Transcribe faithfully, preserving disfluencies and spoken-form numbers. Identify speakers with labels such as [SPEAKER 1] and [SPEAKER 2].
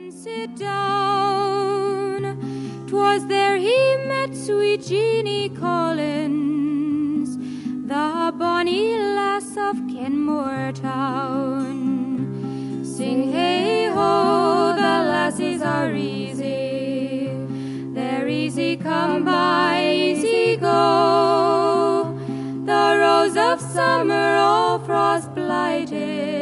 [SPEAKER 1] sit down. 'Twas there he met sweet Jeanie Collins, the bonny lass of Kenmore town. Sing hey ho, the lassies are easy, they're easy come by, easy go. The rose of summer all frost blighted,